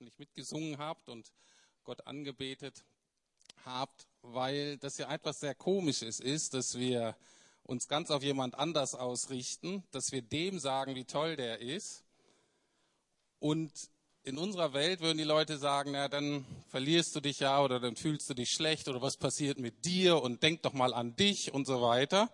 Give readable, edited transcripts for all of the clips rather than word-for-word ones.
hoffentlich mitgesungen habt und Gott angebetet habt, weil das ja etwas sehr Komisches ist, dass wir uns ganz auf jemand anders ausrichten, dass wir dem sagen, wie toll der ist. Und in unserer Welt würden die Leute sagen, na, dann verlierst du dich ja oder dann fühlst du dich schlecht oder was passiert mit dir und denk doch mal an dich und so weiter.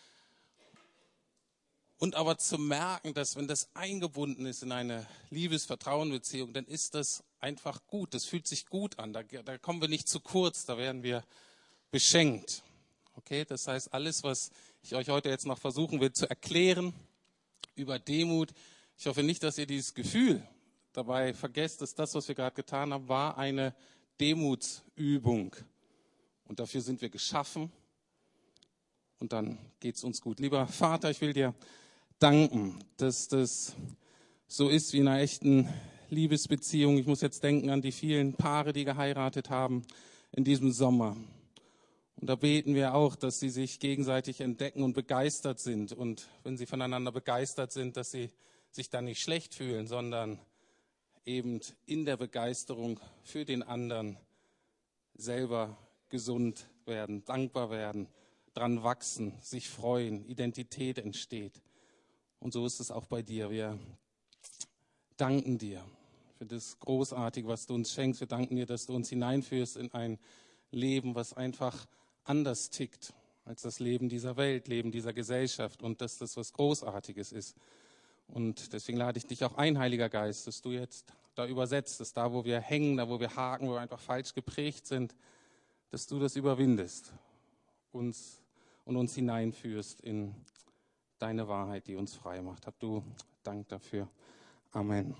Und aber zu merken, dass wenn das eingebunden ist in eine Liebes-Vertrauen-Beziehung, dann ist das einfach gut. Das fühlt sich gut an. Da kommen wir nicht zu kurz, da werden wir beschenkt. Okay, das heißt, alles, was ich euch heute jetzt noch versuchen will zu erklären über Demut, ich hoffe nicht, dass ihr dieses Gefühl dabei vergesst, dass das, was wir gerade getan haben, war eine Demutsübung. Und dafür sind wir geschaffen. Und dann geht es uns gut. Lieber Vater, ich will dir danken, dass das so ist wie in einer echten Liebesbeziehung. Ich muss jetzt denken an die vielen Paare, die geheiratet haben in diesem Sommer. Und da beten wir auch, dass sie sich gegenseitig entdecken und begeistert sind. Und wenn sie voneinander begeistert sind, dass sie sich dann nicht schlecht fühlen, sondern eben in der Begeisterung für den anderen selber gesund werden, dankbar werden, dran wachsen, sich freuen, Identität entsteht. Und so ist es auch bei dir. Wir danken dir für das Großartige, was du uns schenkst. Wir danken dir, dass du uns hineinführst in ein Leben, was einfach anders tickt als das Leben dieser Welt, Leben dieser Gesellschaft und dass das was Großartiges ist. Und deswegen lade ich dich auch ein, Heiliger Geist, dass du jetzt da übersetzt, dass da, wo wir hängen, da, wo wir haken, wo wir einfach falsch geprägt sind, dass du das überwindest und uns hineinführst in deine Wahrheit, die uns frei macht. Hab du Dank dafür. Amen.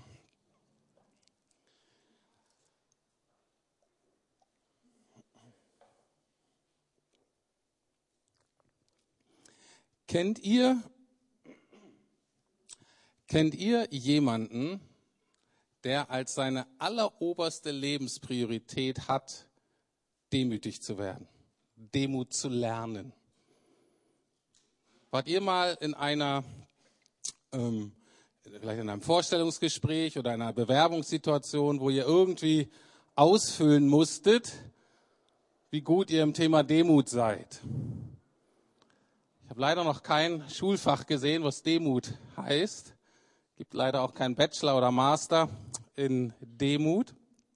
Kennt ihr jemanden, der als seine alleroberste Lebenspriorität hat, demütig zu werden, Demut zu lernen? Wart ihr mal in vielleicht in einem Vorstellungsgespräch oder einer Bewerbungssituation, wo ihr irgendwie ausfüllen musstet, wie gut ihr im Thema Demut seid? Ich habe leider noch kein Schulfach gesehen, was Demut heißt. Gibt leider auch keinen Bachelor oder Master in Demut.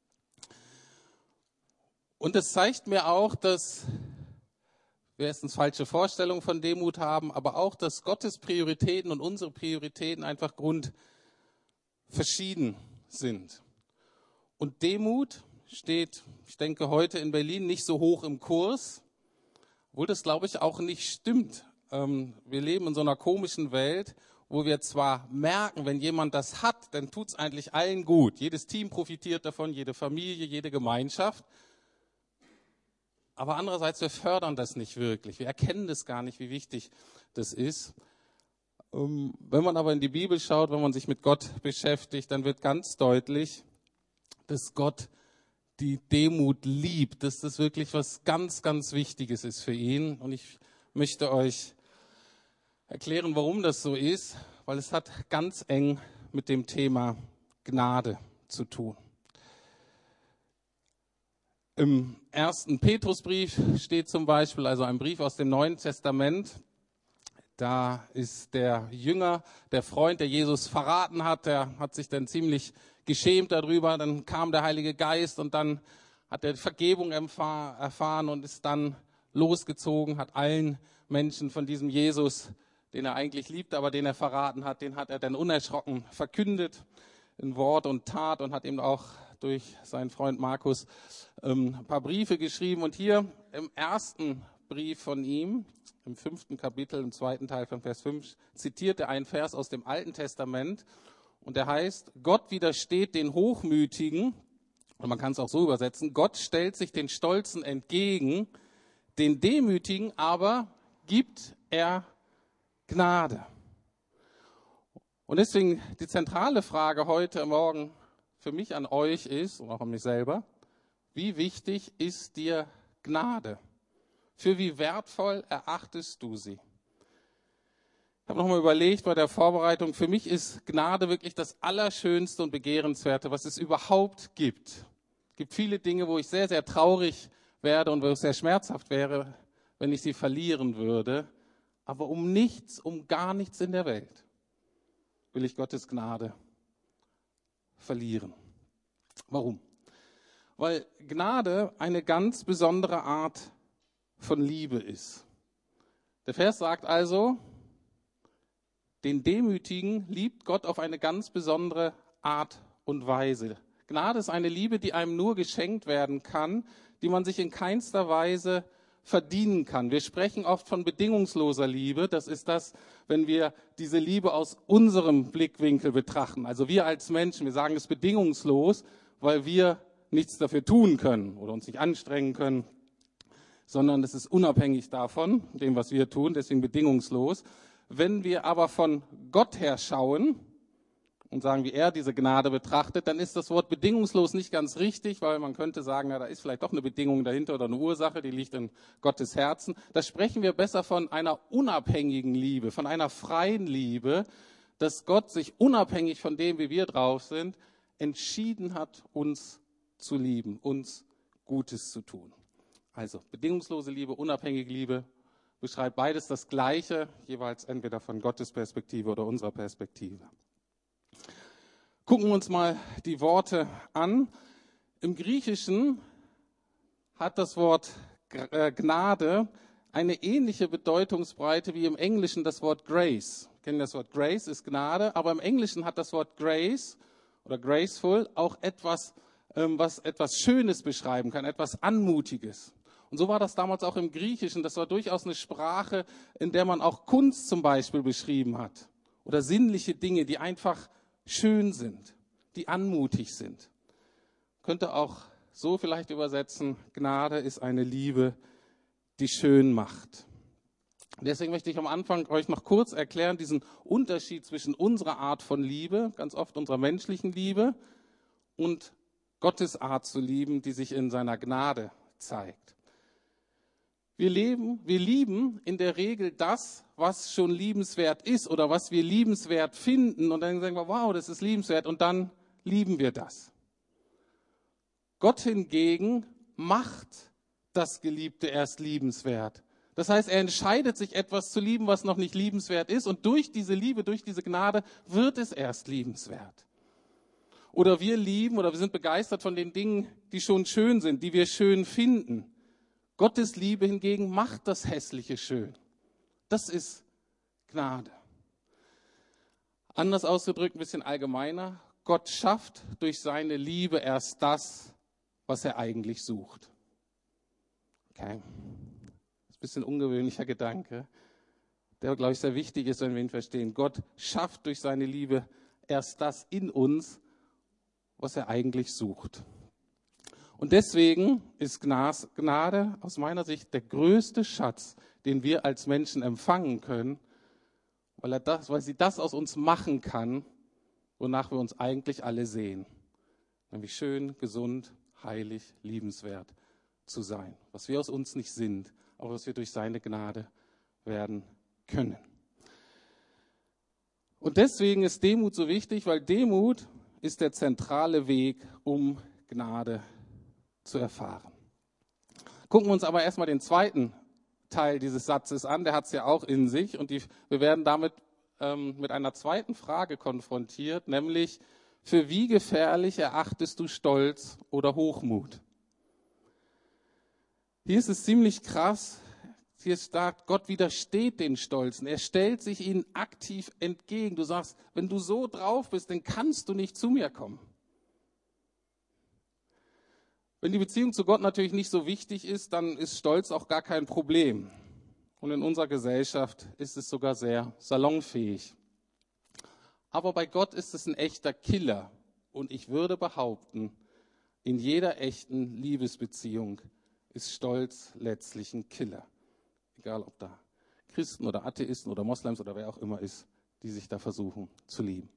Und es zeigt mir auch, dass wir erstens falsche Vorstellungen von Demut haben, aber auch, dass Gottes Prioritäten und unsere Prioritäten einfach grundverschieden sind. Und Demut steht, ich denke, heute in Berlin nicht so hoch im Kurs, obwohl das, glaube ich, auch nicht stimmt. Wir leben in so einer komischen Welt, wo wir zwar merken, wenn jemand das hat, dann tut es eigentlich allen gut. Jedes Team profitiert davon, jede Familie, jede Gemeinschaft. Aber andererseits, wir fördern das nicht wirklich. Wir erkennen das gar nicht, wie wichtig das ist. Wenn man aber in die Bibel schaut, wenn man sich mit Gott beschäftigt, dann wird ganz deutlich, dass Gott die Demut liebt, dass das wirklich was ganz, ganz Wichtiges ist für ihn. Und ich möchte euch erklären, warum das so ist, weil es hat ganz eng mit dem Thema Gnade zu tun. Im 1. Petrusbrief steht zum Beispiel, also ein Brief aus dem Neuen Testament, da ist der Jünger, der Freund, der Jesus verraten hat, der hat sich dann ziemlich geschämt darüber, dann kam der Heilige Geist und dann hat er Vergebung erfahren und ist dann losgezogen, hat allen Menschen von diesem Jesus, den er eigentlich liebt, aber den er verraten hat, den hat er dann unerschrocken verkündet in Wort und Tat und hat ihm auch durch seinen Freund Markus ein paar Briefe geschrieben. Und hier im ersten Brief von ihm, im 5. Kapitel, im 2. Teil von Vers 5, zitiert er einen Vers aus dem Alten Testament. Und der heißt, Gott widersteht den Hochmütigen, und man kann es auch so übersetzen, Gott stellt sich den Stolzen entgegen, den Demütigen aber gibt er Gnade. Und deswegen die zentrale Frage heute Morgen für mich an euch ist, und auch an mich selber, wie wichtig ist dir Gnade? Für wie wertvoll erachtest du sie? Ich habe nochmal überlegt bei der Vorbereitung, für mich ist Gnade wirklich das Allerschönste und Begehrenswerte, was es überhaupt gibt. Es gibt viele Dinge, wo ich sehr, sehr traurig werde und wo es sehr schmerzhaft wäre, wenn ich sie verlieren würde. Aber um nichts, um gar nichts in der Welt will ich Gottes Gnade verlieren. Warum? Weil Gnade eine ganz besondere Art von Liebe ist. Der Vers sagt also, den Demütigen liebt Gott auf eine ganz besondere Art und Weise. Gnade ist eine Liebe, die einem nur geschenkt werden kann, die man sich in keinster Weise verdienen kann. Wir sprechen oft von bedingungsloser Liebe. Das ist das, wenn wir diese Liebe aus unserem Blickwinkel betrachten. Also wir als Menschen, wir sagen es bedingungslos, weil wir nichts dafür tun können oder uns nicht anstrengen können, sondern es ist unabhängig davon, dem, was wir tun, deswegen bedingungslos. Wenn wir aber von Gott her schauen und sagen, wie er diese Gnade betrachtet, dann ist das Wort bedingungslos nicht ganz richtig, weil man könnte sagen, na, da ist vielleicht doch eine Bedingung dahinter oder eine Ursache, die liegt in Gottes Herzen. Da sprechen wir besser von einer unabhängigen Liebe, von einer freien Liebe, dass Gott sich unabhängig von dem, wie wir drauf sind, entschieden hat, uns zu lieben, uns Gutes zu tun. Also bedingungslose Liebe, unabhängige Liebe, beschreibt beides das Gleiche, jeweils entweder von Gottes Perspektive oder unserer Perspektive. Gucken wir uns mal die Worte an. Im Griechischen hat das Wort Gnade eine ähnliche Bedeutungsbreite wie im Englischen das Wort Grace. Wir kennen das Wort Grace ist Gnade, aber im Englischen hat das Wort Grace oder graceful auch etwas, was etwas Schönes beschreiben kann, etwas Anmutiges. Und so war das damals auch im Griechischen. Das war durchaus eine Sprache, in der man auch Kunst zum Beispiel beschrieben hat. Oder sinnliche Dinge, die einfach schön sind, die anmutig sind. Könnte auch so vielleicht übersetzen, Gnade ist eine Liebe, die schön macht. Deswegen möchte ich am Anfang euch noch kurz erklären, diesen Unterschied zwischen unserer Art von Liebe, ganz oft unserer menschlichen Liebe, und Gottes Art zu lieben, die sich in seiner Gnade zeigt. Wir lieben in der Regel das, was schon liebenswert ist oder was wir liebenswert finden. Und dann sagen wir, wow, das ist liebenswert. Und dann lieben wir das. Gott hingegen macht das Geliebte erst liebenswert. Das heißt, er entscheidet sich, etwas zu lieben, was noch nicht liebenswert ist. Und durch diese Liebe, durch diese Gnade wird es erst liebenswert. Oder wir lieben oder wir sind begeistert von den Dingen, die schon schön sind, die wir schön finden. Gottes Liebe hingegen macht das Hässliche schön. Das ist Gnade. Anders ausgedrückt, ein bisschen allgemeiner. Gott schafft durch seine Liebe erst das, was er eigentlich sucht. Okay. Das ist ein bisschen ungewöhnlicher Gedanke, der, glaube ich, sehr wichtig ist, wenn wir ihn verstehen. Gott schafft durch seine Liebe erst das in uns, was er eigentlich sucht. Und deswegen ist Gnade aus meiner Sicht der größte Schatz, den wir als Menschen empfangen können, weil sie das aus uns machen kann, wonach wir uns eigentlich alle sehen. Nämlich schön, gesund, heilig, liebenswert zu sein. Was wir aus uns nicht sind, aber was wir durch seine Gnade werden können. Und deswegen ist Demut so wichtig, weil Demut ist der zentrale Weg, um Gnade zu erfahren. Gucken wir uns aber erstmal den zweiten Teil dieses Satzes an, der hat es ja auch in sich und wir werden damit mit einer zweiten Frage konfrontiert, nämlich, für wie gefährlich erachtest du Stolz oder Hochmut? Hier ist es ziemlich krass, hier sagt, Gott widersteht den Stolzen, er stellt sich ihnen aktiv entgegen. Du sagst, wenn du so drauf bist, dann kannst du nicht zu mir kommen. Wenn die Beziehung zu Gott natürlich nicht so wichtig ist, dann ist Stolz auch gar kein Problem. Und in unserer Gesellschaft ist es sogar sehr salonfähig. Aber bei Gott ist es ein echter Killer. Und ich würde behaupten, in jeder echten Liebesbeziehung ist Stolz letztlich ein Killer. Egal, ob da Christen oder Atheisten oder Moslems oder wer auch immer ist, die sich da versuchen zu lieben.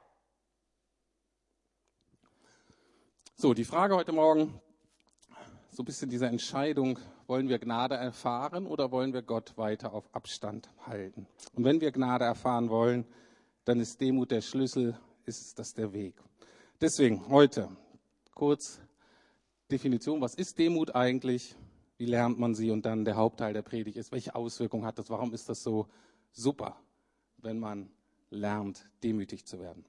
So, die Frage heute Morgen so ein bisschen diese Entscheidung, wollen wir Gnade erfahren oder wollen wir Gott weiter auf Abstand halten? Und wenn wir Gnade erfahren wollen, dann ist Demut der Schlüssel, ist das der Weg. Deswegen heute kurz Definition, was ist Demut eigentlich? Wie lernt man sie? Und dann der Hauptteil der Predigt ist, welche Auswirkungen hat das? Warum ist das so super, wenn man lernt, demütig zu werden?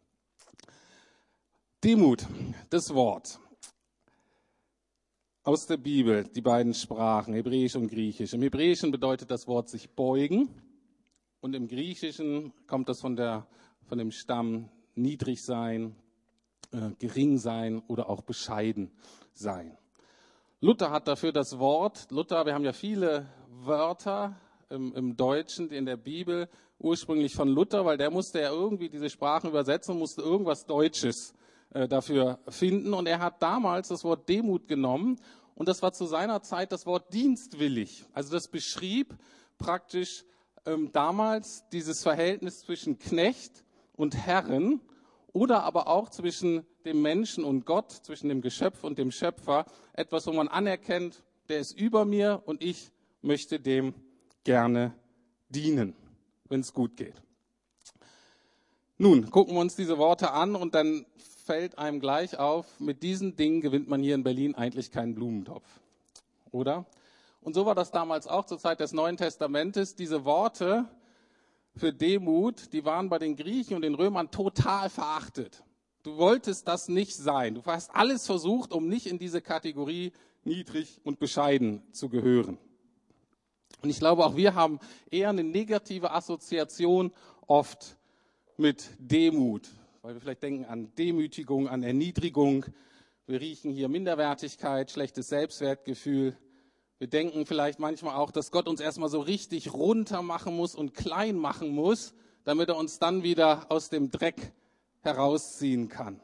Demut, das Wort aus der Bibel, die beiden Sprachen, Hebräisch und Griechisch. Im Hebräischen bedeutet das Wort sich beugen und im Griechischen kommt das von dem Stamm niedrig sein, gering sein oder auch bescheiden sein. Luther hat dafür das Wort, wir haben ja viele Wörter im Deutschen in der Bibel, ursprünglich von Luther, weil der musste ja irgendwie diese Sprachen übersetzen und musste irgendwas Deutsches dafür finden. Und er hat damals das Wort Demut genommen und das war zu seiner Zeit das Wort dienstwillig. Also das beschrieb praktisch damals dieses Verhältnis zwischen Knecht und Herren oder aber auch zwischen dem Menschen und Gott, zwischen dem Geschöpf und dem Schöpfer. Etwas, wo man anerkennt, der ist über mir und ich möchte dem gerne dienen, wenn es gut geht. Nun, gucken wir uns diese Worte an und dann fällt einem gleich auf, mit diesen Dingen gewinnt man hier in Berlin eigentlich keinen Blumentopf, oder? Und so war das damals auch zur Zeit des Neuen Testamentes. Diese Worte für Demut, die waren bei den Griechen und den Römern total verachtet. Du wolltest das nicht sein. Du hast alles versucht, um nicht in diese Kategorie niedrig und bescheiden zu gehören. Und ich glaube, auch wir haben eher eine negative Assoziation oft mit Demut, weil wir vielleicht denken an Demütigung, an Erniedrigung. Wir riechen hier Minderwertigkeit, schlechtes Selbstwertgefühl. Wir denken vielleicht manchmal auch, dass Gott uns erstmal so richtig runter machen muss und klein machen muss, damit er uns dann wieder aus dem Dreck herausziehen kann.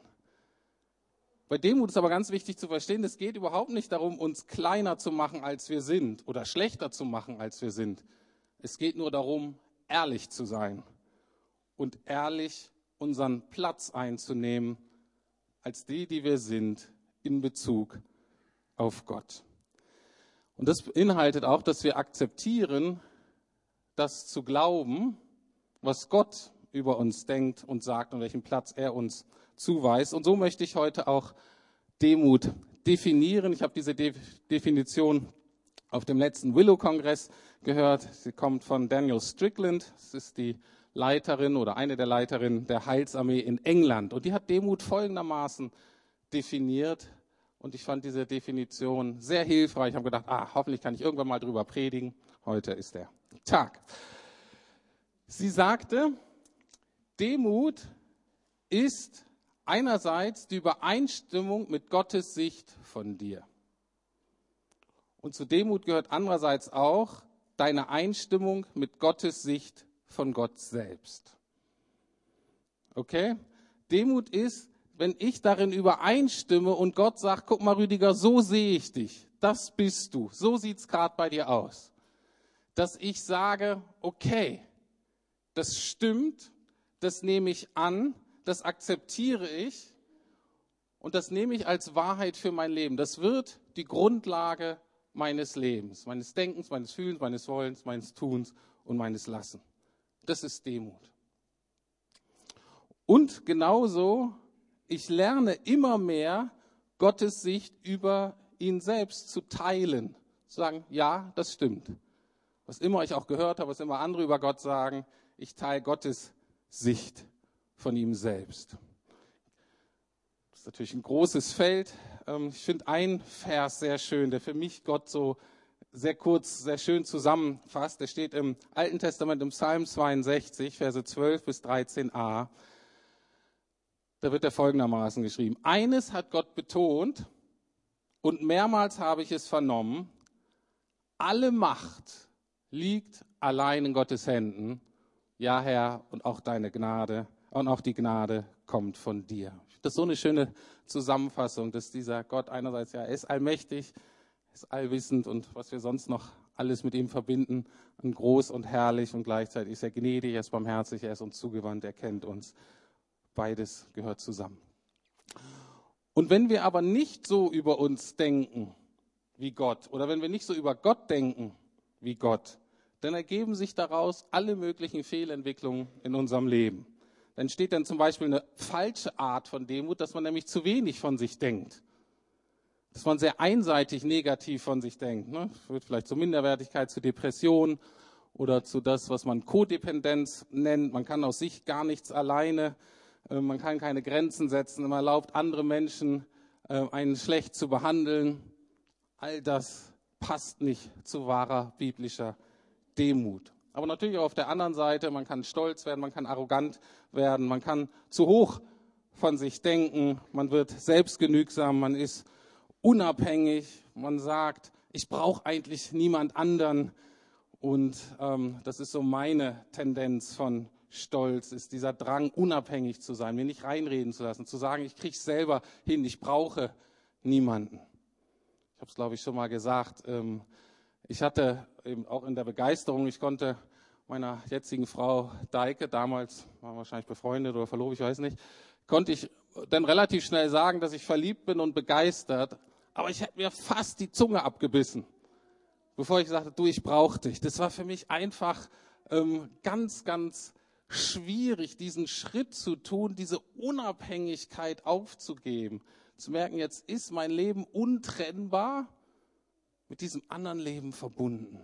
Bei Demut ist aber ganz wichtig zu verstehen, es geht überhaupt nicht darum, uns kleiner zu machen, als wir sind oder schlechter zu machen, als wir sind. Es geht nur darum, ehrlich zu sein und ehrlich unseren Platz einzunehmen als die wir sind in Bezug auf Gott. Und das beinhaltet auch, dass wir akzeptieren, das zu glauben, was Gott über uns denkt und sagt und welchen Platz er uns zuweist. Und so möchte ich heute auch Demut definieren. Ich habe diese Definition auf dem letzten Willow-Kongress gehört. Sie kommt von Daniel Strickland. Das ist die Leiterin oder eine der Leiterinnen der Heilsarmee in England. Und die hat Demut folgendermaßen definiert. Und ich fand diese Definition sehr hilfreich. Ich habe gedacht, hoffentlich kann ich irgendwann mal drüber predigen. Heute ist der Tag. Sie sagte, Demut ist einerseits die Übereinstimmung mit Gottes Sicht von dir. Und zu Demut gehört andererseits auch deine Einstimmung mit Gottes Sicht von Gott selbst. Okay? Demut ist, wenn ich darin übereinstimme und Gott sagt, guck mal Rüdiger, so sehe ich dich, das bist du, so sieht es gerade bei dir aus. Dass ich sage, okay, das stimmt, das nehme ich an, das akzeptiere ich und das nehme ich als Wahrheit für mein Leben. Das wird die Grundlage meines Lebens, meines Denkens, meines Fühlens, meines Wollens, meines Tuns und meines Lassen. Das ist Demut. Und genauso, ich lerne immer mehr, Gottes Sicht über ihn selbst zu teilen. Zu sagen, ja, das stimmt. Was immer ich auch gehört habe, was immer andere über Gott sagen, ich teile Gottes Sicht von ihm selbst. Das ist natürlich ein großes Feld. Ich finde einen Vers sehr schön, der für mich Gott so sehr kurz, sehr schön zusammenfasst. Der steht im Alten Testament im Psalm 62, Verse 12 bis 13a. Da wird er folgendermaßen geschrieben. Eines hat Gott betont und mehrmals habe ich es vernommen. Alle Macht liegt allein in Gottes Händen. Ja, Herr, und auch deine Gnade und auch die Gnade kommt von dir. Das ist so eine schöne Zusammenfassung, dass dieser Gott einerseits, ja, er ist allmächtig, ist allwissend und was wir sonst noch alles mit ihm verbinden, und groß und herrlich und gleichzeitig ist er gnädig, er ist barmherzig, er ist uns zugewandt, er kennt uns. Beides gehört zusammen. Und wenn wir aber nicht so über uns denken, wie Gott oder wenn wir nicht so über Gott denken wie Gott, dann ergeben sich daraus alle möglichen Fehlentwicklungen in unserem Leben. Dann entsteht dann zum Beispiel eine falsche Art von Demut, dass man nämlich zu wenig von sich denkt. Dass man sehr einseitig negativ von sich denkt. Ne? Führt vielleicht zur Minderwertigkeit, zu Depression oder zu das, was man Kodependenz nennt. Man kann aus sich gar nichts alleine, man kann keine Grenzen setzen, man erlaubt andere Menschen, einen schlecht zu behandeln. All das passt nicht zu wahrer biblischer Demut. Aber natürlich auch auf der anderen Seite, man kann stolz werden, man kann arrogant werden, man kann zu hoch von sich denken, man wird selbstgenügsam, man ist unabhängig, man sagt, ich brauche eigentlich niemand anderen. Und das ist so meine Tendenz von Stolz, ist dieser Drang, unabhängig zu sein, mir nicht reinreden zu lassen, zu sagen, ich kriege es selber hin, ich brauche niemanden. Ich habe es, glaube ich, schon mal gesagt. Ich hatte eben auch in der Begeisterung, ich konnte meiner jetzigen Frau Deike, damals waren wir wahrscheinlich befreundet oder verlobt, ich weiß nicht, konnte ich dann relativ schnell sagen, dass ich verliebt bin und begeistert. Aber ich hätte mir fast die Zunge abgebissen, bevor ich sagte, du, ich brauche dich. Das war für mich einfach ganz, ganz schwierig, diesen Schritt zu tun, diese Unabhängigkeit aufzugeben. Zu merken, jetzt ist mein Leben untrennbar mit diesem anderen Leben verbunden.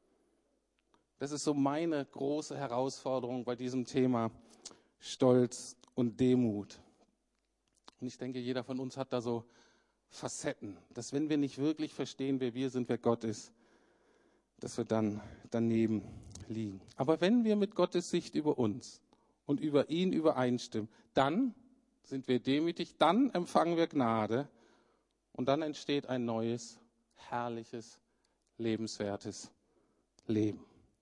Das ist so meine große Herausforderung bei diesem Thema Stolz und Demut. Und ich denke, jeder von uns hat da so Facetten, dass wenn wir nicht wirklich verstehen, wer wir sind, wer Gott ist, dass wir dann daneben liegen. Aber wenn wir mit Gottes Sicht über uns und über ihn übereinstimmen, dann sind wir demütig, dann empfangen wir Gnade und dann entsteht ein neues, herrliches, lebenswertes Leben.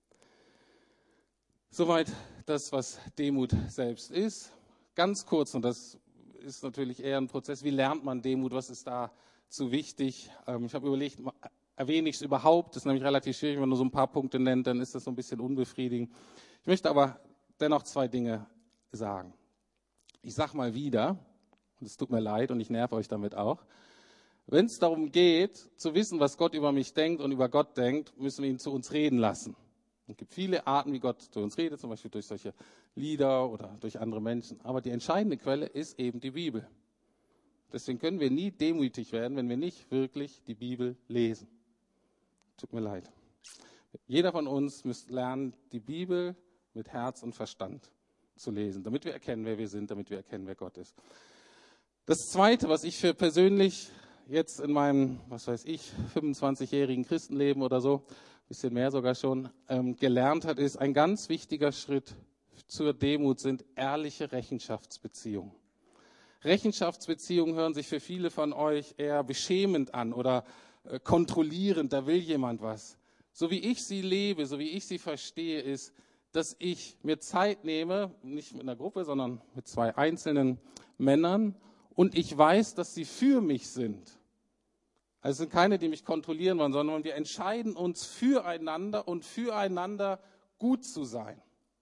Soweit das, was Demut selbst ist. Ganz kurz, und das ist natürlich eher ein Prozess, wie lernt man Demut, was ist dazu wichtig? Ich habe überlegt, erwähne ich es überhaupt? Das ist nämlich relativ schwierig, wenn man nur so ein paar Punkte nennt, dann ist das so ein bisschen unbefriedigend. Ich möchte aber dennoch 2 Dinge sagen. Ich sage mal wieder, und es tut mir leid und ich nerve euch damit auch, wenn es darum geht, zu wissen, was Gott über mich denkt und über Gott denkt, müssen wir ihn zu uns reden lassen. Es gibt viele Arten, wie Gott zu uns redet, zum Beispiel durch solche Lieder oder durch andere Menschen. Aber die entscheidende Quelle ist eben die Bibel. Deswegen können wir nie demütig werden, wenn wir nicht wirklich die Bibel lesen. Tut mir leid. Jeder von uns müsste lernen, die Bibel mit Herz und Verstand zu lesen, damit wir erkennen, wer wir sind, damit wir erkennen, wer Gott ist. Das Zweite, was ich für persönlich jetzt in meinem, 25-jährigen Christenleben oder so, ein bisschen mehr sogar schon, gelernt hat, ist, ein ganz wichtiger Schritt zur Demut sind ehrliche Rechenschaftsbeziehungen. Rechenschaftsbeziehungen hören sich für viele von euch eher beschämend an oder kontrollierend, da will jemand was. So wie ich sie lebe, so wie ich sie verstehe, ist, dass ich mir Zeit nehme, nicht mit einer Gruppe, sondern mit 2 einzelnen Männern und ich weiß, dass sie für mich sind. Also es sind keine, die mich kontrollieren wollen, sondern wir entscheiden uns füreinander und füreinander gut zu sein.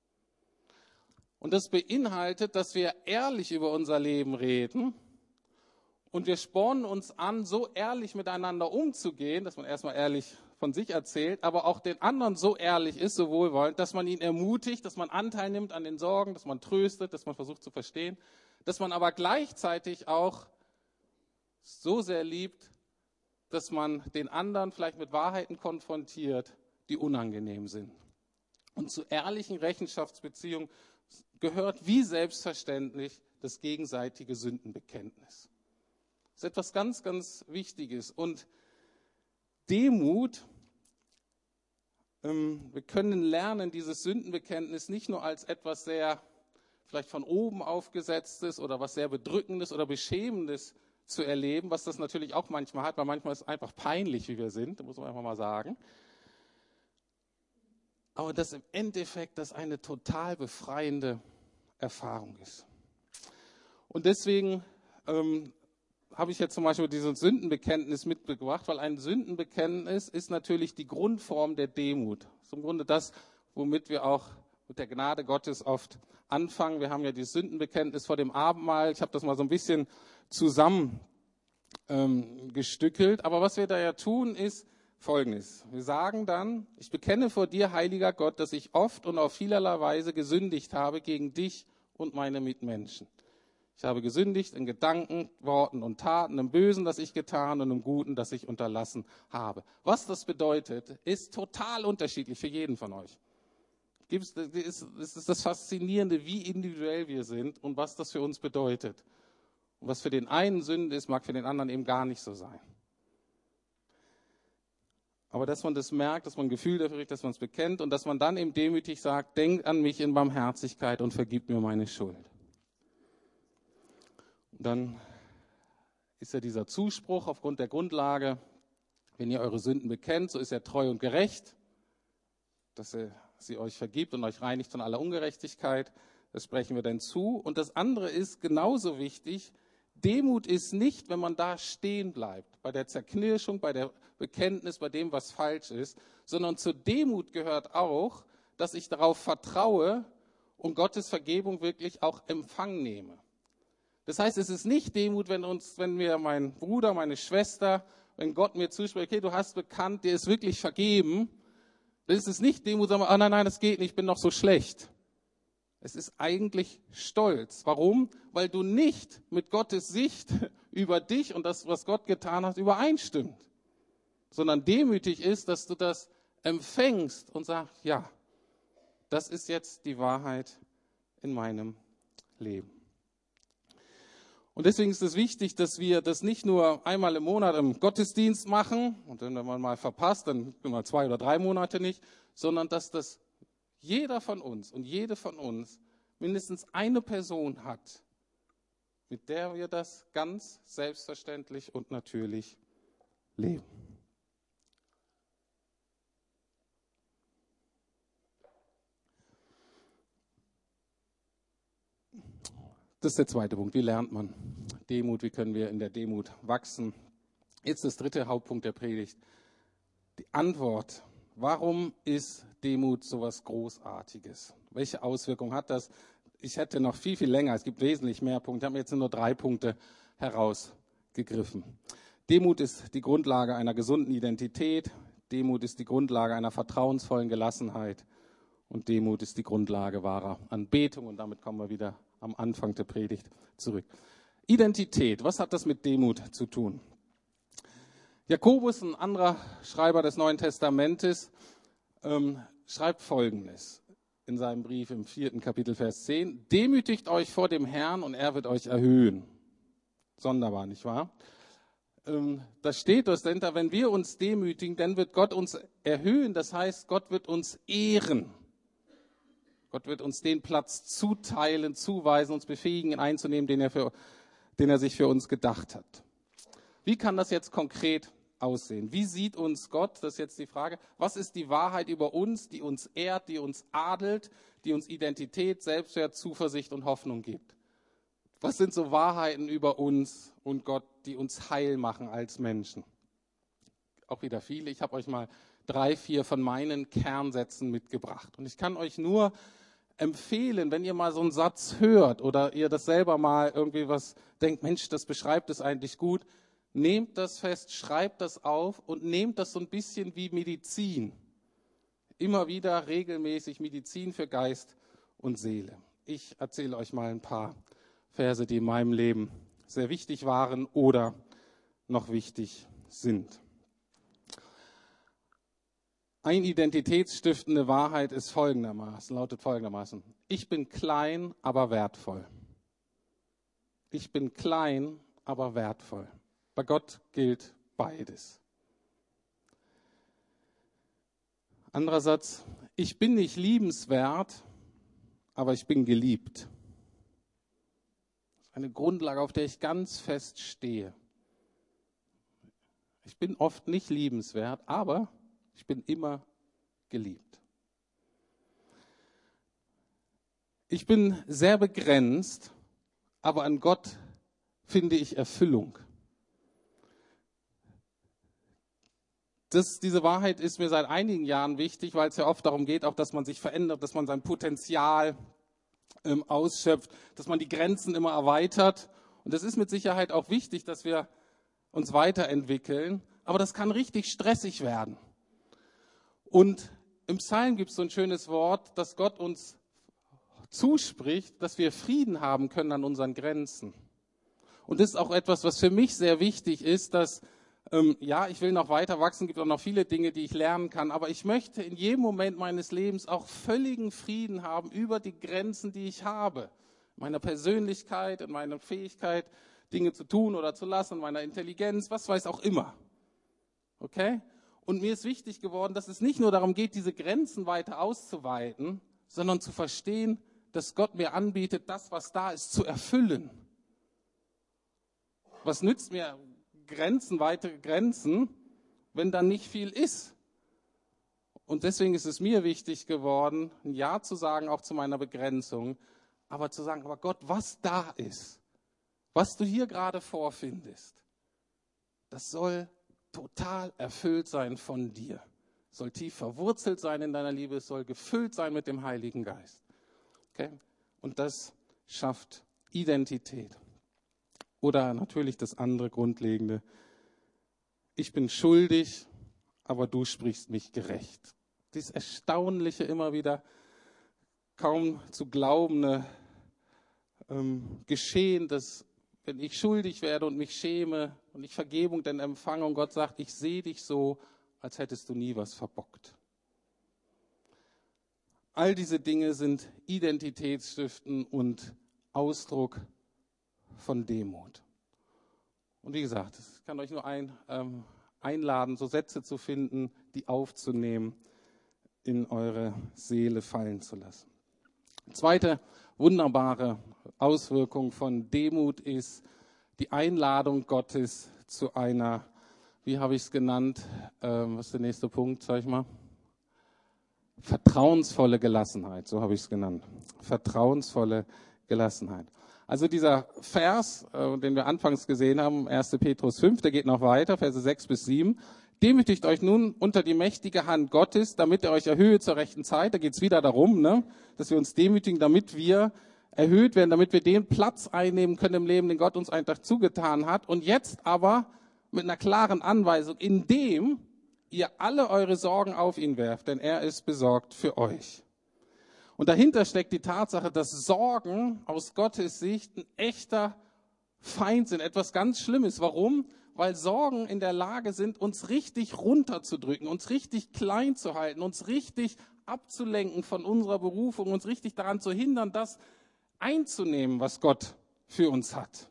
Und das beinhaltet, dass wir ehrlich über unser Leben reden und wir spornen uns an, so ehrlich miteinander umzugehen, dass man erstmal ehrlich von sich erzählt, aber auch den anderen so ehrlich ist, so wohlwollend, dass man ihn ermutigt, dass man Anteil nimmt an den Sorgen, dass man tröstet, dass man versucht zu verstehen, dass man aber gleichzeitig auch so sehr liebt, dass man den anderen vielleicht mit Wahrheiten konfrontiert, die unangenehm sind. Und zu ehrlichen Rechenschaftsbeziehungen gehört wie selbstverständlich das gegenseitige Sündenbekenntnis. Das ist etwas ganz, ganz Wichtiges. Und Demut, wir können lernen, dieses Sündenbekenntnis nicht nur als etwas sehr vielleicht von oben aufgesetztes oder was sehr Bedrückendes oder Beschämendes zu erleben, was das natürlich auch manchmal hat, weil manchmal ist es einfach peinlich, wie wir sind, muss man einfach mal sagen. Aber dass im Endeffekt das eine total befreiende Erfahrung ist. Und deswegen habe ich jetzt zum Beispiel dieses Sündenbekenntnis mitgebracht, weil ein Sündenbekenntnis ist natürlich die Grundform der Demut. Das ist im Grunde das, womit wir auch mit der Gnade Gottes oft anfangen. Wir haben ja dieses Sündenbekenntnis vor dem Abendmahl. Ich habe das mal so ein bisschen zusammengestellt. gestückelt. Aber was wir da ja tun, ist Folgendes. Wir sagen dann, ich bekenne vor dir, heiliger Gott, dass ich oft und auf vielerlei Weise gesündigt habe gegen dich und meine Mitmenschen. Ich habe gesündigt in Gedanken, Worten und Taten, im Bösen, das ich getan und im Guten, das ich unterlassen habe. Was das bedeutet, ist total unterschiedlich für jeden von euch. Es ist das Faszinierende, wie individuell wir sind und was das für uns bedeutet. Und was für den einen Sünde ist, mag für den anderen eben gar nicht so sein. Aber dass man das merkt, dass man ein Gefühl dafür kriegt, dass man es bekennt und dass man dann eben demütig sagt, denk an mich in Barmherzigkeit und vergib mir meine Schuld. Und dann ist ja dieser Zuspruch aufgrund der Grundlage, wenn ihr eure Sünden bekennt, so ist er treu und gerecht, dass er sie euch vergibt und euch reinigt von aller Ungerechtigkeit. Das sprechen wir dann zu. Und das andere ist genauso wichtig, Demut ist nicht, wenn man da stehen bleibt, bei der Zerknirschung, bei der Bekenntnis, bei dem, was falsch ist, sondern zur Demut gehört auch, dass ich darauf vertraue und Gottes Vergebung wirklich auch Empfang nehme. Das heißt, es ist nicht Demut, wenn mir mein Bruder, meine Schwester, wenn Gott mir zuspricht, okay, du hast bekannt, dir ist wirklich vergeben, dann ist es nicht Demut, sagen wir, nein, das geht nicht, ich bin noch so schlecht. Es ist eigentlich Stolz. Warum? Weil du nicht mit Gottes Sicht über dich und das, was Gott getan hat, übereinstimmt. Sondern demütig ist, dass du das empfängst und sagst, ja, das ist jetzt die Wahrheit in meinem Leben. Und deswegen ist es wichtig, dass wir das nicht nur einmal im Monat im Gottesdienst machen und wenn man mal verpasst, dann mal 2 oder 3 Monate nicht, sondern dass das jeder von uns und jede von uns mindestens eine Person hat, mit der wir das ganz selbstverständlich und natürlich leben. Das ist der zweite Punkt. Wie lernt man Demut? Wie können wir in der Demut wachsen? Jetzt das dritte Hauptpunkt der Predigt. Die Antwort. Warum ist Demut so was Großartiges? Welche Auswirkungen hat das? Ich hätte noch viel, viel länger. Es gibt wesentlich mehr Punkte. Ich habe mir jetzt nur 3 Punkte herausgegriffen. Demut ist die Grundlage einer gesunden Identität. Demut ist die Grundlage einer vertrauensvollen Gelassenheit. Und Demut ist die Grundlage wahrer Anbetung. Und damit kommen wir wieder am Anfang der Predigt zurück. Identität, was hat das mit Demut zu tun? Jakobus, ein anderer Schreiber des Neuen Testamentes, schreibt Folgendes in seinem Brief im 4. Kapitel, Vers 10. Demütigt euch vor dem Herrn und er wird euch erhöhen. Sonderbar, nicht wahr? Da steht das dahinter, wenn wir uns demütigen, dann wird Gott uns erhöhen. Das heißt, Gott wird uns ehren. Gott wird uns den Platz zuteilen, zuweisen, uns befähigen, ihn einzunehmen, den er sich für uns gedacht hat. Wie kann das jetzt konkret aussehen? Wie sieht uns Gott? Das ist jetzt die Frage. Was ist die Wahrheit über uns, die uns ehrt, die uns adelt, die uns Identität, Selbstwert, Zuversicht und Hoffnung gibt? Was sind so Wahrheiten über uns und Gott, die uns heil machen als Menschen? Auch wieder viele. Ich habe euch mal 3, 4 von meinen Kernsätzen mitgebracht. Und ich kann euch nur empfehlen, wenn ihr mal so einen Satz hört oder ihr das selber mal irgendwie was denkt, Mensch, das beschreibt es eigentlich gut, nehmt das fest, schreibt das auf und nehmt das so ein bisschen wie Medizin. Immer wieder regelmäßig Medizin für Geist und Seele. Ich erzähle euch mal ein paar Verse, die in meinem Leben sehr wichtig waren oder noch wichtig sind. Eine identitätsstiftende Wahrheit ist lautet folgendermaßen. Ich bin klein, aber wertvoll. Ich bin klein, aber wertvoll. Bei Gott gilt beides. Anderer Satz. Ich bin nicht liebenswert, aber ich bin geliebt. Das ist eine Grundlage, auf der ich ganz fest stehe. Ich bin oft nicht liebenswert, aber ich bin immer geliebt. Ich bin sehr begrenzt, aber an Gott finde ich Erfüllung. Diese Wahrheit ist mir seit einigen Jahren wichtig, weil es ja oft darum geht, auch dass man sich verändert, dass man sein Potenzial ausschöpft, dass man die Grenzen immer erweitert. Und es ist mit Sicherheit auch wichtig, dass wir uns weiterentwickeln, aber das kann richtig stressig werden. Und im Psalm gibt es so ein schönes Wort, dass Gott uns zuspricht, dass wir Frieden haben können an unseren Grenzen. Und das ist auch etwas, was für mich sehr wichtig ist, dass, ich will noch weiter wachsen, gibt auch noch viele Dinge, die ich lernen kann, aber ich möchte in jedem Moment meines Lebens auch völligen Frieden haben über die Grenzen, die ich habe. In meiner Persönlichkeit, in meiner Fähigkeit, Dinge zu tun oder zu lassen, in meiner Intelligenz, was weiß auch immer. Okay? Und mir ist wichtig geworden, dass es nicht nur darum geht, diese Grenzen weiter auszuweiten, sondern zu verstehen, dass Gott mir anbietet, das, was da ist, zu erfüllen. Was nützt mir weitere Grenzen, wenn dann nicht viel ist? Und deswegen ist es mir wichtig geworden, ein Ja zu sagen, auch zu meiner Begrenzung, aber zu sagen, aber Gott, was da ist, was du hier gerade vorfindest, das soll total erfüllt sein von dir. Es soll tief verwurzelt sein in deiner Liebe, es soll gefüllt sein mit dem Heiligen Geist. Okay? Und das schafft Identität. Oder natürlich das andere Grundlegende. Ich bin schuldig, aber du sprichst mich gerecht. Dieses Erstaunliche immer wieder, kaum zu glaubende Geschehen, dass wenn ich schuldig werde und mich schäme und ich Vergebung denn empfange und Gott sagt, ich sehe dich so, als hättest du nie was verbockt. All diese Dinge sind Identitätsstiften und Ausdruck von Demut. Und wie gesagt, ich kann euch nur einladen, so Sätze zu finden, die aufzunehmen, in eure Seele fallen zu lassen. Zweite wunderbare Auswirkung von Demut ist die Einladung Gottes zu einer, wie habe ich es genannt, was ist der nächste Punkt, sag ich mal? Vertrauensvolle Gelassenheit, so habe ich es genannt. Vertrauensvolle Gelassenheit. Also dieser Vers, den wir anfangs gesehen haben, 1. Petrus 5, der geht noch weiter, Verse 6 bis 7. Demütigt euch nun unter die mächtige Hand Gottes, damit er euch erhöhe zur rechten Zeit. Da geht es wieder darum, dass wir uns demütigen, damit wir erhöht werden, damit wir den Platz einnehmen können im Leben, den Gott uns einfach zugetan hat. Und jetzt aber mit einer klaren Anweisung, indem ihr alle eure Sorgen auf ihn werft, denn er ist besorgt für euch. Und dahinter steckt die Tatsache, dass Sorgen aus Gottes Sicht ein echter Feind sind, etwas ganz Schlimmes. Warum? Weil Sorgen in der Lage sind, uns richtig runterzudrücken, uns richtig klein zu halten, uns richtig abzulenken von unserer Berufung, uns richtig daran zu hindern, das einzunehmen, was Gott für uns hat.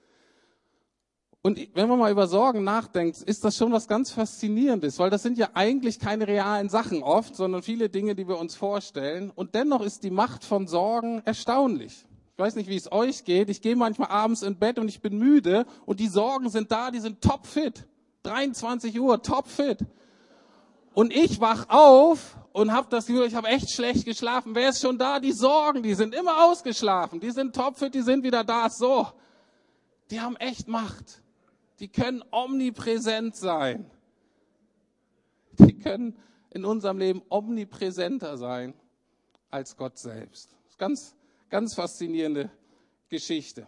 Und wenn man mal über Sorgen nachdenkt, ist das schon was ganz Faszinierendes, weil das sind ja eigentlich keine realen Sachen oft, sondern viele Dinge, die wir uns vorstellen. Und dennoch ist die Macht von Sorgen erstaunlich. Ich weiß nicht, wie es euch geht. Ich gehe manchmal abends ins Bett und ich bin müde und die Sorgen sind da, die sind topfit. 23 Uhr, topfit. Und ich wach auf und habe das Gefühl, ich habe echt schlecht geschlafen. Wer ist schon da? Die Sorgen, die sind immer ausgeschlafen. Die sind topfit, die sind wieder da. So, die haben echt Macht. Die können omnipräsent sein. Die können in unserem Leben omnipräsenter sein als Gott selbst. Das ist ganz, ganz faszinierende Geschichte.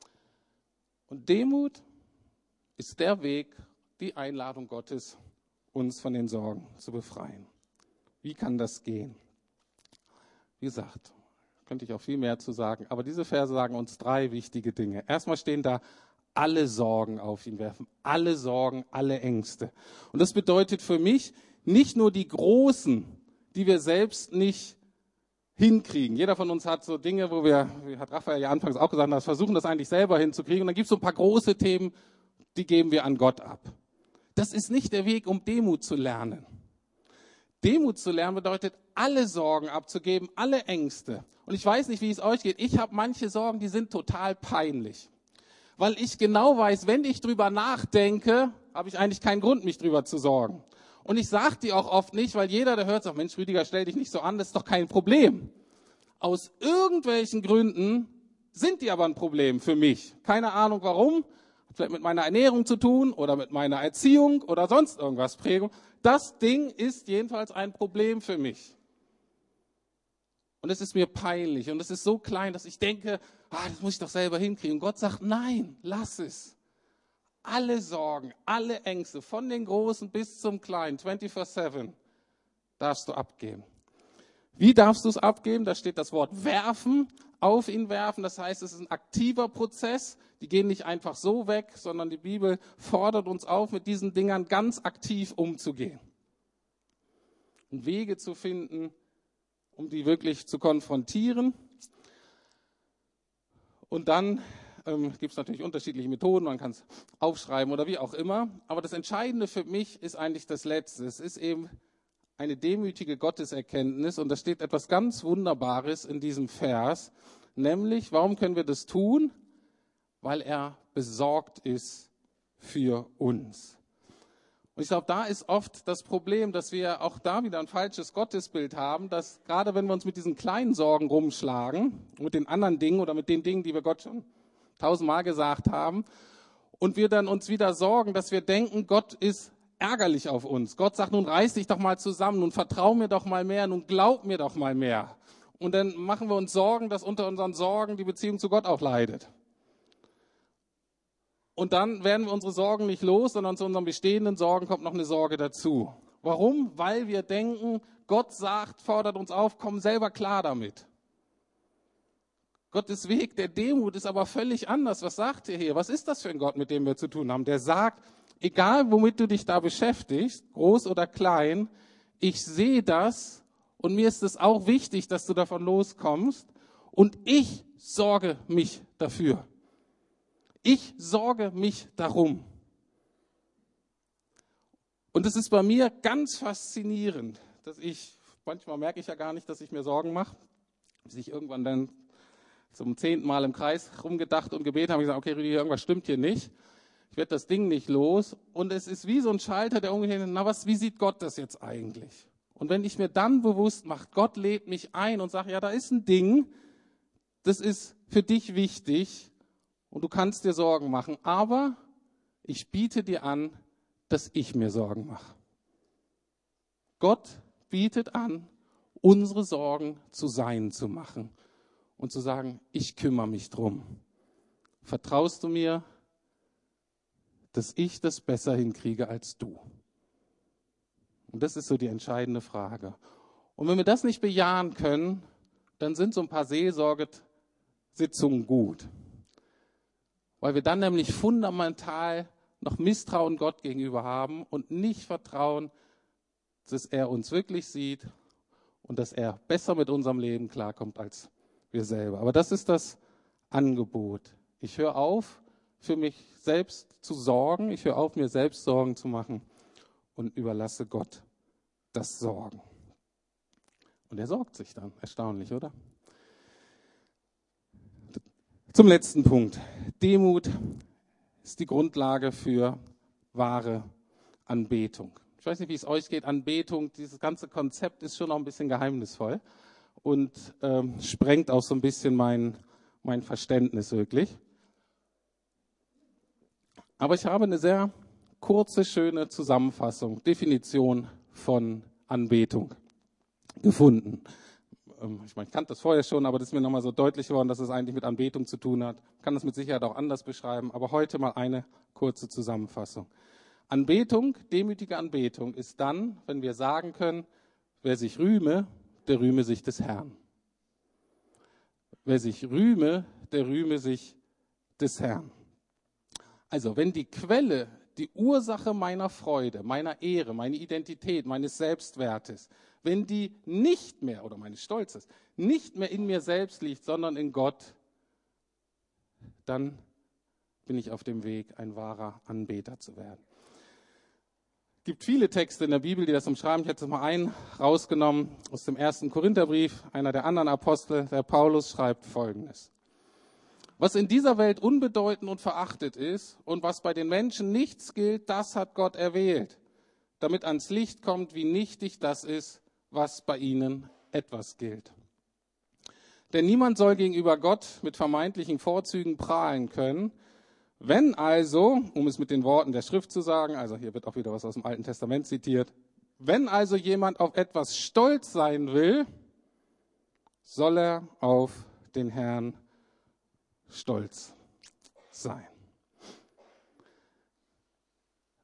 Und Demut ist der Weg, die Einladung Gottes, uns von den Sorgen zu befreien. Wie kann das gehen? Wie gesagt, könnte ich auch viel mehr zu sagen, aber diese Verse sagen uns 3 wichtige Dinge. Erstmal stehen da, alle Sorgen auf ihn werfen, alle Sorgen, alle Ängste. Und das bedeutet für mich nicht nur die großen, die wir selbst nicht hinkriegen. Jeder von uns hat so Dinge, wo wir, wie hat Raphael ja anfangs auch gesagt, versuchen das eigentlich selber hinzukriegen. Und dann gibt es so ein paar große Themen, die geben wir an Gott ab. Das ist nicht der Weg, um Demut zu lernen. Demut zu lernen bedeutet, alle Sorgen abzugeben, alle Ängste. Und ich weiß nicht, wie es euch geht. Ich habe manche Sorgen, die sind total peinlich. Weil ich genau weiß, wenn ich drüber nachdenke, habe ich eigentlich keinen Grund, mich drüber zu sorgen. Und ich sage die auch oft nicht, weil jeder, der hört, sagt, Mensch, Rüdiger, stell dich nicht so an, das ist doch kein Problem. Aus irgendwelchen Gründen sind die aber ein Problem für mich. Keine Ahnung warum, hat vielleicht mit meiner Ernährung zu tun oder mit meiner Erziehung oder sonst irgendwas Prägung. Das Ding ist jedenfalls ein Problem für mich. Und es ist mir peinlich und es ist so klein, dass ich denke, das muss ich doch selber hinkriegen. Und Gott sagt, nein, lass es. alle Sorgen, alle Ängste, von den Großen bis zum Kleinen, 24/7, darfst du abgeben. Wie darfst du es abgeben? Da steht das Wort werfen, auf ihn werfen. Das heißt, es ist ein aktiver Prozess. Die gehen nicht einfach so weg, sondern die Bibel fordert uns auf, mit diesen Dingern ganz aktiv umzugehen. Und Wege zu finden, um die wirklich zu konfrontieren. Und dann gibt es natürlich unterschiedliche Methoden, man kann es aufschreiben oder wie auch immer. Aber das Entscheidende für mich ist eigentlich das Letzte. Es ist eben eine demütige Gotteserkenntnis und da steht etwas ganz Wunderbares in diesem Vers. Nämlich, warum können wir das tun? Weil er besorgt ist für uns. Und ich glaube, da ist oft das Problem, dass wir auch da wieder ein falsches Gottesbild haben, dass gerade wenn wir uns mit diesen kleinen Sorgen rumschlagen, mit den anderen Dingen oder mit den Dingen, die wir Gott schon 1000-mal gesagt haben, und wir dann uns wieder sorgen, dass wir denken, Gott ist ärgerlich auf uns. Gott sagt, nun reiß dich doch mal zusammen, nun vertrau mir doch mal mehr, nun glaub mir doch mal mehr. Und dann machen wir uns Sorgen, dass unter unseren Sorgen die Beziehung zu Gott auch leidet. Und dann werden wir unsere Sorgen nicht los, sondern zu unseren bestehenden Sorgen kommt noch eine Sorge dazu. Warum? Weil wir denken, Gott sagt, fordert uns auf, komm selber klar damit. Gottes Weg der Demut ist aber völlig anders. Was sagt er hier? Was ist das für ein Gott, mit dem wir zu tun haben? Der sagt, egal womit du dich da beschäftigst, groß oder klein, ich sehe das und mir ist es auch wichtig, dass du davon loskommst und ich sorge mich dafür. Ich sorge mich darum. Und es ist bei mir ganz faszinierend, dass manchmal merke ich ja gar nicht, dass ich mir Sorgen mache, bis ich irgendwann dann zum 10. Mal im Kreis rumgedacht und gebetet habe, ich gesagt, okay, Rüdi, irgendwas stimmt hier nicht. Ich werde das Ding nicht los. Und es ist wie so ein Schalter, der umgeht, wie sieht Gott das jetzt eigentlich? Und wenn ich mir dann bewusst mache, Gott lädt mich ein und sagt, ja, da ist ein Ding, das ist für dich wichtig und du kannst dir Sorgen machen, aber ich biete dir an, dass ich mir Sorgen mache. Gott bietet an, unsere Sorgen zu sein zu machen und zu sagen, ich kümmere mich drum. Vertraust du mir, dass ich das besser hinkriege als du? Und das ist so die entscheidende Frage. Und wenn wir das nicht bejahen können, dann sind so ein paar Seelsorgesitzungen gut. Weil wir dann nämlich fundamental noch Misstrauen Gott gegenüber haben und nicht vertrauen, dass er uns wirklich sieht und dass er besser mit unserem Leben klarkommt als wir selber. Aber das ist das Angebot. Ich höre auf, für mich selbst zu sorgen. Ich höre auf, mir selbst Sorgen zu machen und überlasse Gott das Sorgen. Und er sorgt sich dann. Erstaunlich, oder? Zum letzten Punkt. Demut ist die Grundlage für wahre Anbetung. Ich weiß nicht, wie es euch geht. Anbetung, dieses ganze Konzept ist schon noch ein bisschen geheimnisvoll und sprengt auch so ein bisschen mein Verständnis wirklich. Aber ich habe eine sehr kurze, schöne Zusammenfassung, Definition von Anbetung gefunden. Ich kannte das vorher schon, aber das ist mir nochmal so deutlich geworden, dass es eigentlich mit Anbetung zu tun hat. Ich kann das mit Sicherheit auch anders beschreiben, aber heute mal eine kurze Zusammenfassung. Anbetung, demütige Anbetung ist dann, wenn wir sagen können, wer sich rühme, der rühme sich des Herrn. Wer sich rühme, der rühme sich des Herrn. Also wenn die Quelle, die Ursache meiner Freude, meiner Ehre, meiner Identität, meines Selbstwertes, wenn die nicht mehr, oder meines Stolzes, nicht mehr in mir selbst liegt, sondern in Gott, dann bin ich auf dem Weg, ein wahrer Anbeter zu werden. Es gibt viele Texte in der Bibel, die das umschreiben. Ich hätte mal einen rausgenommen aus dem 1. Korintherbrief. Einer der anderen Apostel, der Paulus, schreibt Folgendes. Was in dieser Welt unbedeutend und verachtet ist und was bei den Menschen nichts gilt, das hat Gott erwählt, damit ans Licht kommt, wie nichtig das ist, was bei ihnen etwas gilt. Denn niemand soll gegenüber Gott mit vermeintlichen Vorzügen prahlen können. Wenn also, um es mit den Worten der Schrift zu sagen, also hier wird auch wieder was aus dem Alten Testament zitiert, wenn also jemand auf etwas stolz sein will, soll er auf den Herrn stolz sein.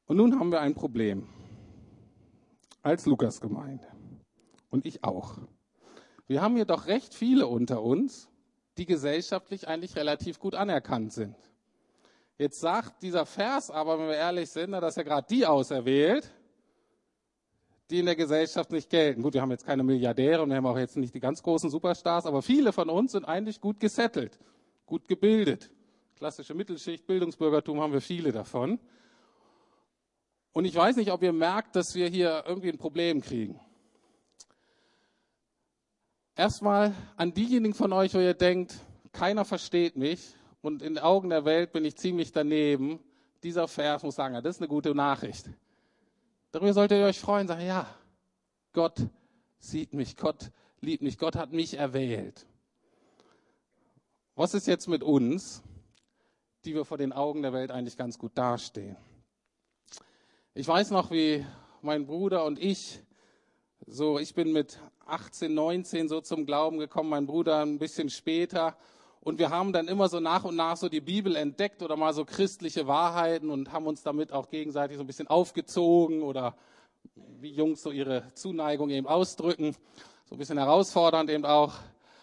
Und nun haben wir ein Problem als Lukasgemeinde und ich auch. Wir haben hier doch recht viele unter uns, die gesellschaftlich eigentlich relativ gut anerkannt sind. Jetzt sagt dieser Vers aber, wenn wir ehrlich sind, dass er gerade die auserwählt, die in der Gesellschaft nicht gelten. Gut, wir haben jetzt keine Milliardäre und wir haben auch jetzt nicht die ganz großen Superstars, aber viele von uns sind eigentlich gut gesettelt, gut gebildet. Klassische Mittelschicht, Bildungsbürgertum haben wir viele davon. Und ich weiß nicht, ob ihr merkt, dass wir hier irgendwie ein Problem kriegen. Erstmal an diejenigen von euch, wo ihr denkt, keiner versteht mich und in den Augen der Welt bin ich ziemlich daneben. Dieser Vers muss sagen, ja, das ist eine gute Nachricht. Darüber solltet ihr euch freuen, sagen, ja, Gott sieht mich, Gott liebt mich, Gott hat mich erwählt. Was ist jetzt mit uns, die wir vor den Augen der Welt eigentlich ganz gut dastehen? Ich weiß noch, wie mein Bruder und ich bin mit 18, 19 so zum Glauben gekommen, mein Bruder ein bisschen später. Und wir haben dann immer so nach und nach so die Bibel entdeckt oder mal so christliche Wahrheiten und haben uns damit auch gegenseitig so ein bisschen aufgezogen oder wie Jungs so ihre Zuneigung eben ausdrücken. So ein bisschen herausfordernd eben auch.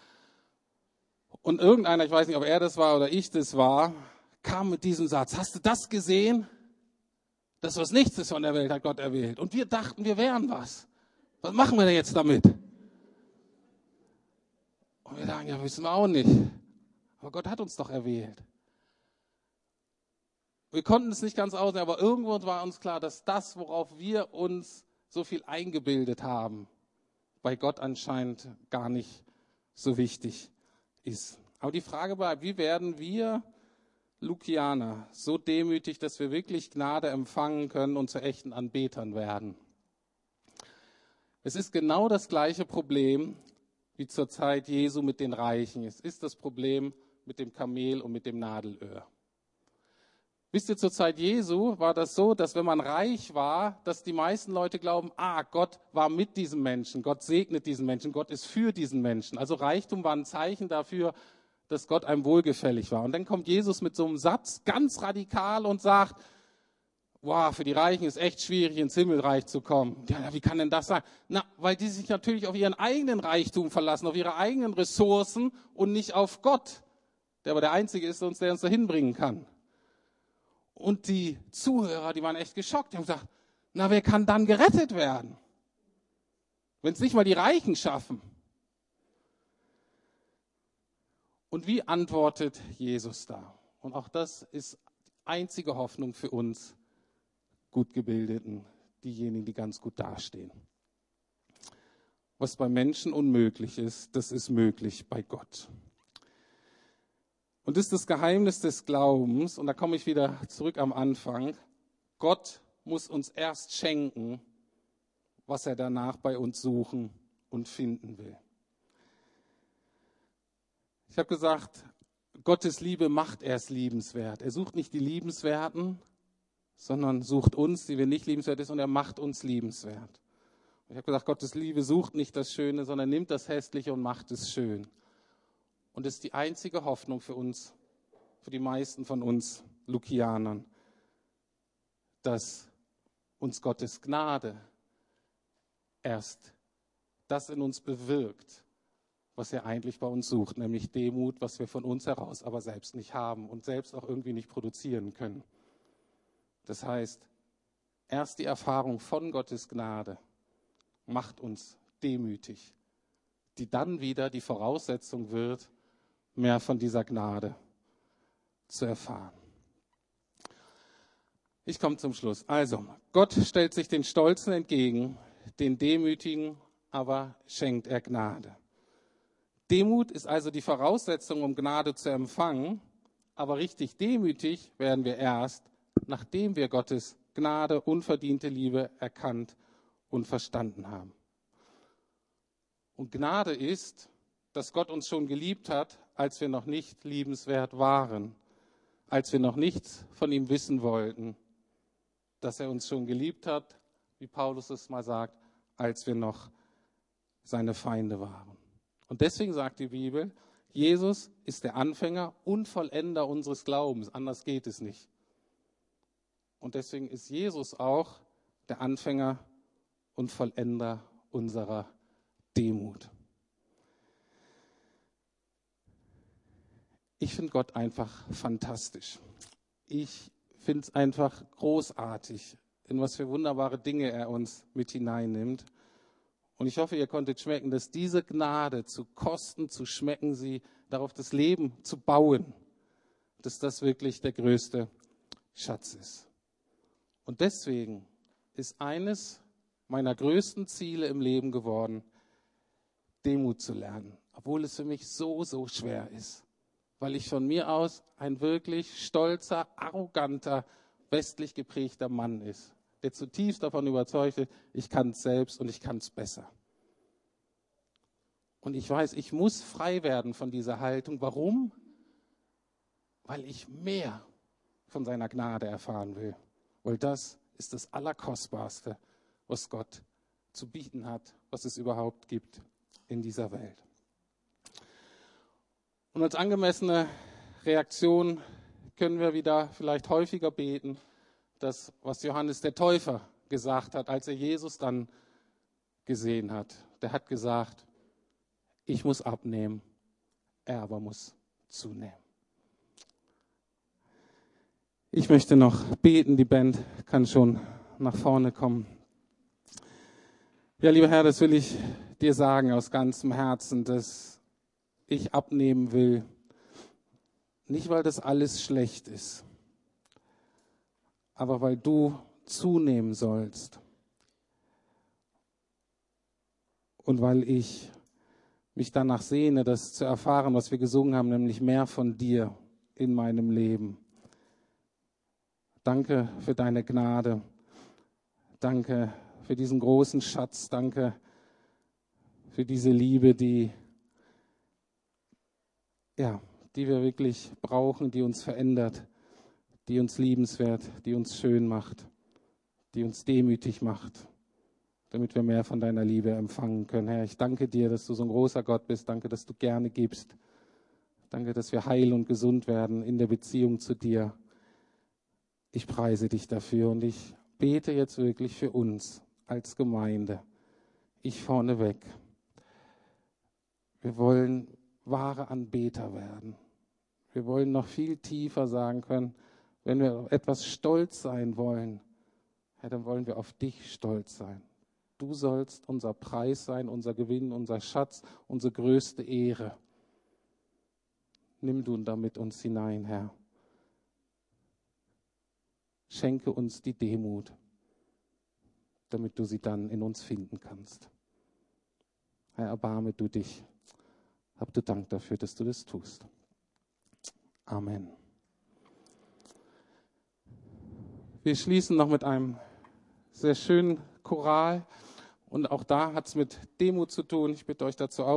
Und irgendeiner, ich weiß nicht, ob er das war oder ich das war, kam mit diesem Satz, hast du das gesehen? Das, was nichts ist von der Welt, hat Gott erwählt. Und wir dachten, wir wären was. Was machen wir denn jetzt damit? Und wir sagen, ja, wissen wir auch nicht. Aber Gott hat uns doch erwählt. Wir konnten es nicht ganz aussehen, aber irgendwo war uns klar, dass das, worauf wir uns so viel eingebildet haben, bei Gott anscheinend gar nicht so wichtig ist. Aber die Frage bleibt, wie werden wir Lukianer so demütig, dass wir wirklich Gnade empfangen können und zu echten Anbetern werden? Es ist genau das gleiche Problem wie zur Zeit Jesu mit den Reichen. Es ist das Problem mit dem Kamel und mit dem Nadelöhr. Wisst ihr, zur Zeit Jesu war das so, dass wenn man reich war, dass die meisten Leute glauben, Gott war mit diesem Menschen, Gott segnet diesen Menschen, Gott ist für diesen Menschen. Also Reichtum war ein Zeichen dafür, dass Gott einem wohlgefällig war. Und dann kommt Jesus mit so einem Satz ganz radikal und sagt, wow, für die Reichen ist echt schwierig, ins Himmelreich zu kommen. Ja, wie kann denn das sein? Na, weil die sich natürlich auf ihren eigenen Reichtum verlassen, auf ihre eigenen Ressourcen und nicht auf Gott, der aber der Einzige ist, der uns dahin bringen kann. Und die Zuhörer, die waren echt geschockt. Die haben gesagt, na, wer kann dann gerettet werden? Wenn es nicht mal die Reichen schaffen. Und wie antwortet Jesus da? Und auch das ist die einzige Hoffnung für uns gut gebildeten, diejenigen, die ganz gut dastehen. Was bei Menschen unmöglich ist, das ist möglich bei Gott. Und das ist das Geheimnis des Glaubens, und da komme ich wieder zurück am Anfang. Gott muss uns erst schenken, was er danach bei uns suchen und finden will. Ich habe gesagt, Gottes Liebe macht erst liebenswert. Er sucht nicht die Liebenswerten, sondern sucht uns, die wir nicht liebenswert sind, und er macht uns liebenswert. Ich habe gesagt, Gottes Liebe sucht nicht das Schöne, sondern nimmt das Hässliche und macht es schön. Und das ist die einzige Hoffnung für uns, für die meisten von uns Lukianern, dass uns Gottes Gnade erst das in uns bewirkt, was er eigentlich bei uns sucht, nämlich Demut, was wir von uns heraus aber selbst nicht haben und selbst auch irgendwie nicht produzieren können. Das heißt, erst die Erfahrung von Gottes Gnade macht uns demütig, die dann wieder die Voraussetzung wird, mehr von dieser Gnade zu erfahren. Ich komme zum Schluss. Also, Gott stellt sich den Stolzen entgegen, den Demütigen aber schenkt er Gnade. Demut ist also die Voraussetzung, um Gnade zu empfangen, aber richtig demütig werden wir erst, nachdem wir Gottes Gnade, unverdiente Liebe erkannt und verstanden haben. Und Gnade ist, dass Gott uns schon geliebt hat, als wir noch nicht liebenswert waren, als wir noch nichts von ihm wissen wollten, dass er uns schon geliebt hat, wie Paulus es mal sagt, als wir noch seine Feinde waren. Und deswegen sagt die Bibel, Jesus ist der Anfänger und Vollender unseres Glaubens, anders geht es nicht. Und deswegen ist Jesus auch der Anfänger und Vollender unserer Demut. Ich finde Gott einfach fantastisch. Ich finde es einfach großartig, in was für wunderbare Dinge er uns mit hineinnimmt. Und ich hoffe, ihr konntet schmecken, dass diese Gnade zu kosten, zu schmecken, sie darauf das Leben zu bauen, dass das wirklich der größte Schatz ist. Und deswegen ist eines meiner größten Ziele im Leben geworden, Demut zu lernen, obwohl es für mich so, so schwer ist. Weil ich von mir aus ein wirklich stolzer, arroganter, westlich geprägter Mann ist, der zutiefst davon überzeugt ist, ich kann es selbst und ich kann es besser. Und ich weiß, ich muss frei werden von dieser Haltung. Warum? Weil ich mehr von seiner Gnade erfahren will. Weil das ist das Allerkostbarste, was Gott zu bieten hat, was es überhaupt gibt in dieser Welt. Und als angemessene Reaktion können wir wieder vielleicht häufiger beten, das, was Johannes der Täufer gesagt hat, als er Jesus dann gesehen hat. Der hat gesagt, ich muss abnehmen, er aber muss zunehmen. Ich möchte noch beten, die Band kann schon nach vorne kommen. Ja, lieber Herr, das will ich dir sagen aus ganzem Herzen, dass ich abnehmen will, nicht weil das alles schlecht ist, aber weil du zunehmen sollst und weil ich mich danach sehne, das zu erfahren, was wir gesungen haben, nämlich mehr von dir in meinem Leben. Danke für deine Gnade, danke für diesen großen Schatz, danke für diese Liebe, die wir wirklich brauchen, die uns verändert, die uns liebenswert, die uns schön macht, die uns demütig macht, damit wir mehr von deiner Liebe empfangen können. Herr, ich danke dir, dass du so ein großer Gott bist. Danke, dass du gerne gibst. Danke, dass wir heil und gesund werden in der Beziehung zu dir. Ich preise dich dafür und ich bete jetzt wirklich für uns als Gemeinde. Ich vorneweg. Wir wollen wahre Anbeter werden. Wir wollen noch viel tiefer sagen können, wenn wir auf etwas stolz sein wollen, ja, dann wollen wir auf dich stolz sein. Du sollst unser Preis sein, unser Gewinn, unser Schatz, unsere größte Ehre. Nimm du damit uns hinein, Herr. Schenke uns die Demut, damit du sie dann in uns finden kannst. Herr, erbarme du dich. Hab du Dank dafür, dass du das tust. Amen. Wir schließen noch mit einem sehr schönen Choral. Und auch da hat es mit Demut zu tun. Ich bitte euch dazu auf.